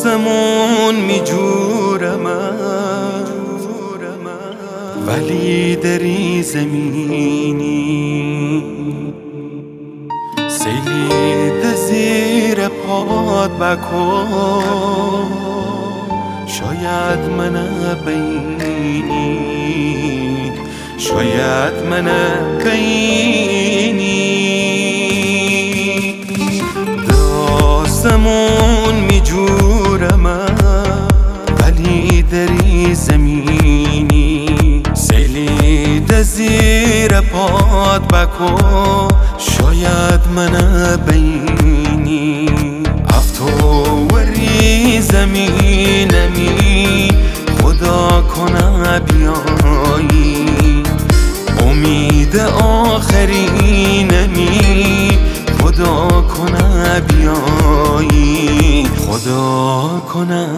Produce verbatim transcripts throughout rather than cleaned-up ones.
آسمون میجورم ولی دری زمینی سیلید زیر پاد بکن شاید من بینی شاید من بینی آسمون میجورم ولی دری زمینی سیلید زیر پاد بکن شاید من بینی افتوری زمینمی خدا کنه بیایی امید آخرینمی خدا کنه بیایی خدا کنه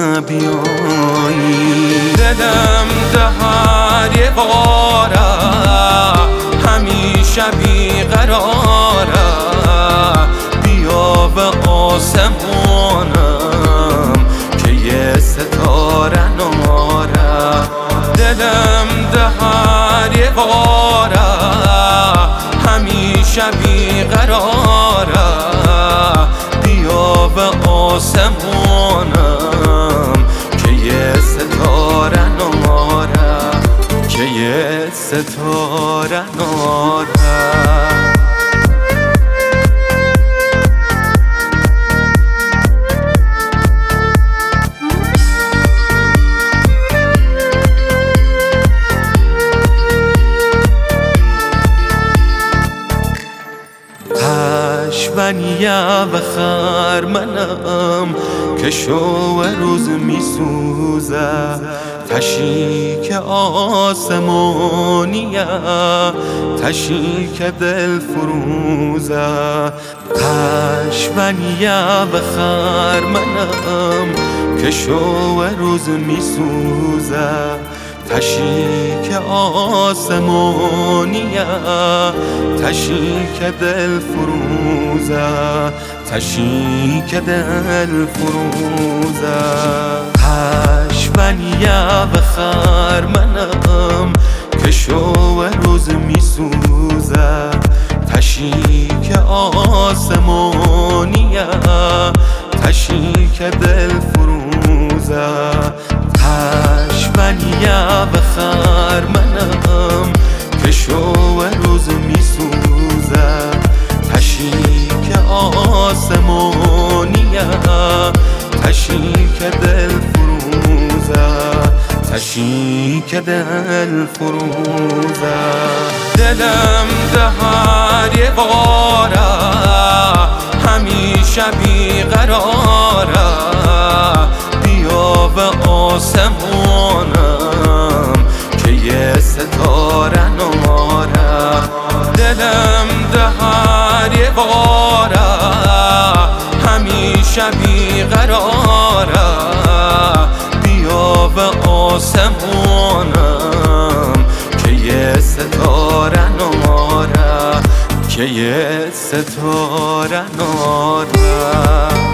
بیایی دلم دهر یه باره همیشه بیقراره بیا به آسمانم که یه ستاره ناره دلم دهر یه باره همیشه بیقراره بیا به آسمانم که یه ستاره ناره که یه ستاره ناره پشونیه و خرمنم که شو روز میسوزه تشی که آسمانیه تشی که دل فروزه پشونیه و خرمنم که شو روز میسوزه تشی که آسمانیه تشی که دل فروزه تشی که دل فروزه پشونیه و خرمنم که شو روز میسوزه تشی که آسمانیه تشی که دل فروزه پشونیه و خرمنم که شو روز میسوزه تشی که آسمانیه تشی که دل فروزه تشی که دل فروزه دلم دهر یه باره همیشه بیقراره بیا به آسمانم که یه ستاره ناره دلم دهر یه باره همیشه بیقراره بیا به آسمانم که یه ستاره ناره که یه ستاره ناره